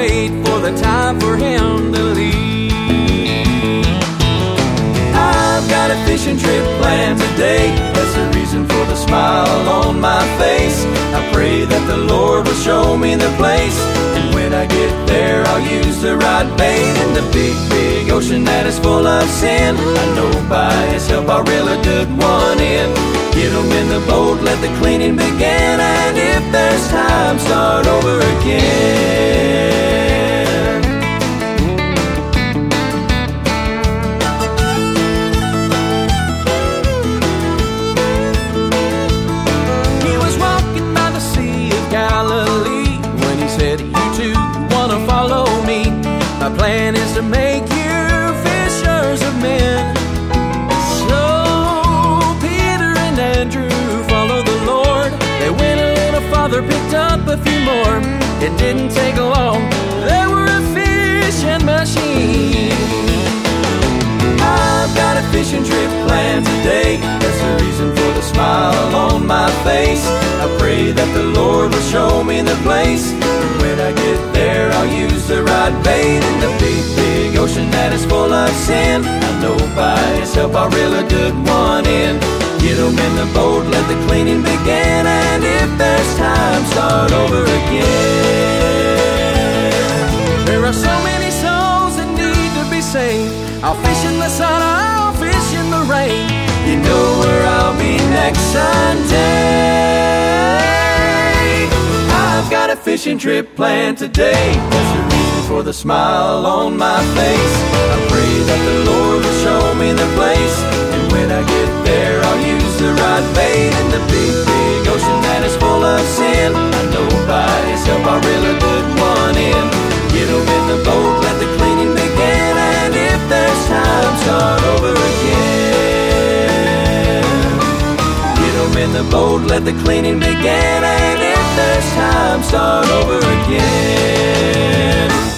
wait for the time for him to leave. I've got a fishing trip planned today. That's the reason for the smile on my face. I pray that the Lord will show me the place, and when I get there I'll use the right bait in the big, big ocean that is full of sin. I know by His help I'll reel a good one in. Get 'em in the boat, let the cleaning begin, and if there's time, start over again. He was walking by the Sea of Galilee when He said, "You too wanna follow me? My plan is to make you fishers of men." So Peter and Andrew followed the Lord. They went a little farther, picked up a few more. It didn't take long, they were a fishing machine. I've got a fishing trip planned today. That's the reason for the smile on my face. I pray that the Lord will show me the place, and when I get there I'll use the right bait in the big, big ocean that is full of sin. I know by His help I'll reel a good one in. Get 'em in the boat, let the cleaning begin, and if there's time, start over again. There are so many souls that need to be saved. I'll fish in the sun, I'll fish in the rain. You know where I'll be next Sunday. I've got a fishing trip planned today. That's the reason for the smile on my face. I pray that the Lord will show me the place, and when I get there I'll use the right bait in the big, big ocean that is full of sin. I know by His help I'll reel a good one in. Get 'em in the boat, let the cleaning begin, and if there's time, start over again. Get 'em in the boat, let the cleaning begin, and if there's time, start over again.